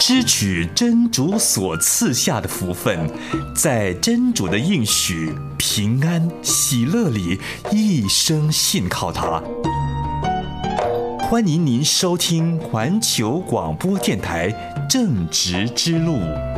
支取真主所赐下的福分，在真主的应许、平安、喜乐里一生信靠他。欢迎您收听环球广播电台正直之路。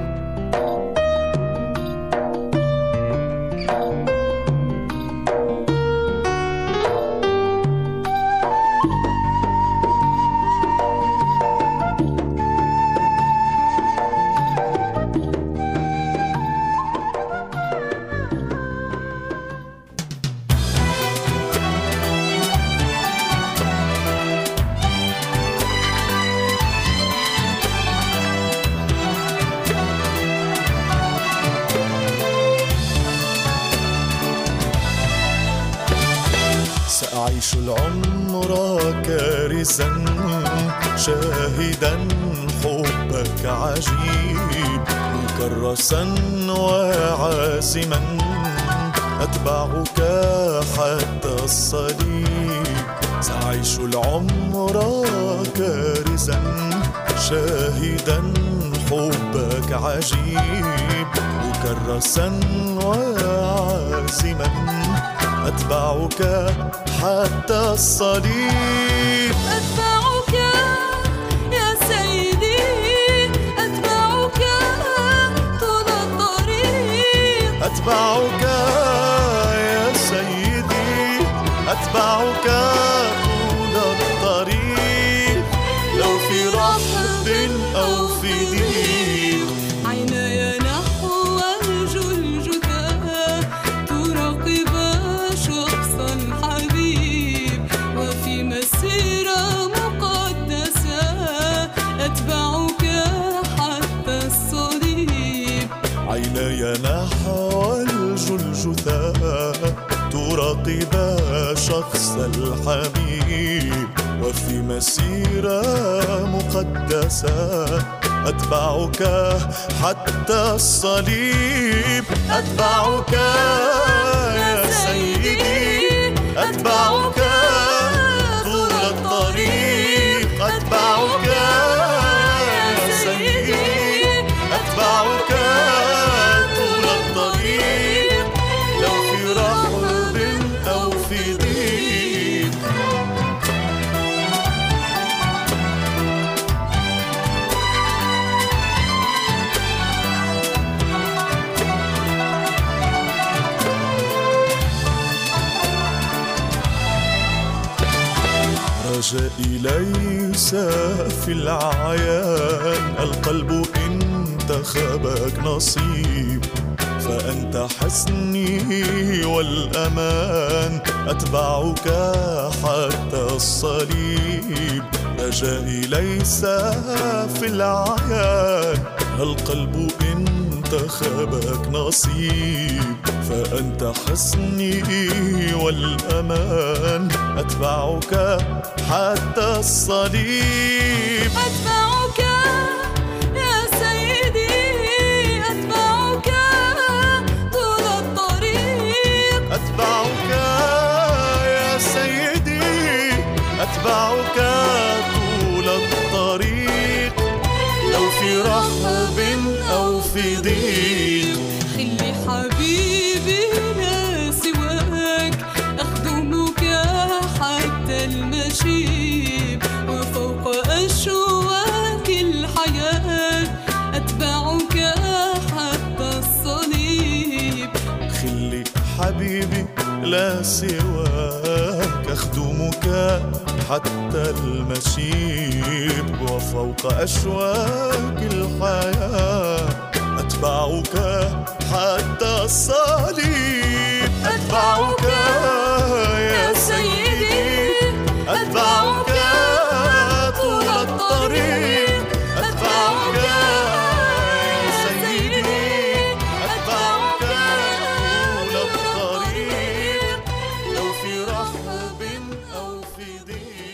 سأعيش العمر كارزا شاهدا حبك عجيب مكرسا وعازما أتبعك حتى الصليب. سأعيش العمر كارزا شاهدا حبك عجيب مكرسا وعازما أتبعك حتى الصليب. أتبعك يا سيدي أتبعك طول الطريق. أتبعك يا سيدي أتبعك طول الطريق لو في رحب أو في ضيق. عيناي نحو الجلجثة تراقب شخص الحبيب وفي مسيرة مقدسة أتبعك حتى الصليب. عيناي نحو الجلجثة تراقب شخص الحبيب وفي مسيرة مقدسة أتبعك حتى الصليب. أتبعك يا سيدي أتبعك طول الطريق. أتبعك يا سيدي أتبعك طول الطريق لو في رحب أو في ضيق. رجائي ليس في العيان القلب انتخبك نصيب فأنت حسني والأمان أتبعك حتى الصليب. رجائي ليس في العيان القلب انتخبك نصيب فأنت حسني والأمان أتبعك حتى الصليب. أتبعك يا سيدي أتبعك طول الطريق. أتبعك يا سيدي أتبعك طول الطريق لو في رحب أو في ضيق. خلي حبيبي لا سواك أخدمك حتى المشيب وفوق أشواك الحياة أتبعك حتى الصليب. خلي حبيبي لا سواك أخدمك حتى المشيب وفوق أشواك الحياة أتبعك حتى الصليب. أتبعك